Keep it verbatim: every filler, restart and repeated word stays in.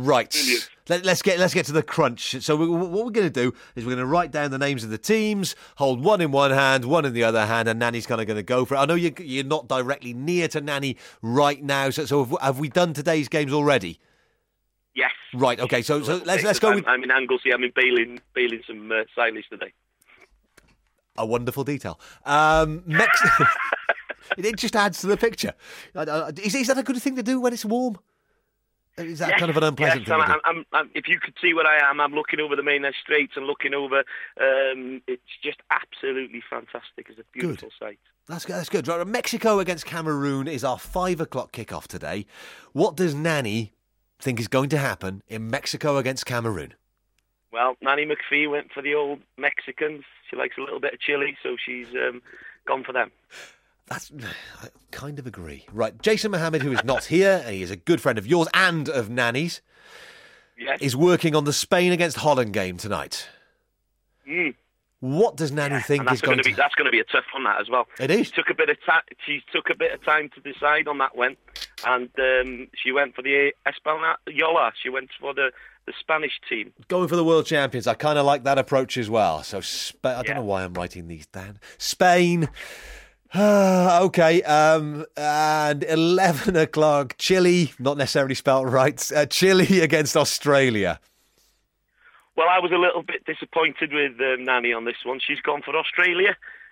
Right. Brilliant. Let, let's get let's get to the crunch. So we, what we're going to do is we're going to write down the names of the teams, hold one in one hand, one in the other hand, and Nanny's kind of going to go for it. I know you, you're not directly near to Nanny right now, so, so have, have we done today's games already? Yes. Right. Okay. So, so let's let's go I'm, with I'm in Anglesey. I'm in bailing, bailing some uh, silage today. a wonderful detail. Um, Mex- it just adds to the picture. Is, is that a good thing to do when it's warm? Is that yes, kind of an unpleasant yes, thing I'm, to do? I'm, I'm, if you could see where I am, I'm looking over the Main Straits and looking over. Um, it's just absolutely fantastic. It's a beautiful Good. sight. That's good. That's good. Right, Mexico against Cameroon is our five o'clock kickoff today. What does Nanny think is going to happen in Mexico against Cameroon? Well, Nanny McPhee went for the old Mexicans. She likes a little bit of chili, so she's um, gone for them. That's, I kind of agree. Right, Jason Mohammed, who is not here, and he is a good friend of yours and of Nanny's, yes. is working on the Spain against Holland game tonight. Mm. What does Nanny Yeah, think and that's is going to be to... that's going to be a tough one, that as well. It is. She took a bit of time. She took a bit of time to decide on that one, and um, she went for the Española. She went for the, the Spanish team. Going for the world champions. I kind of like that approach as well. So Spa- I don't Yeah. know why I'm writing these down. Spain. Okay, um, and eleven o'clock, Chile, not necessarily spelt right, uh, Chile against Australia. Well, I was a little bit disappointed with um, Nanny on this one. She's gone for Australia.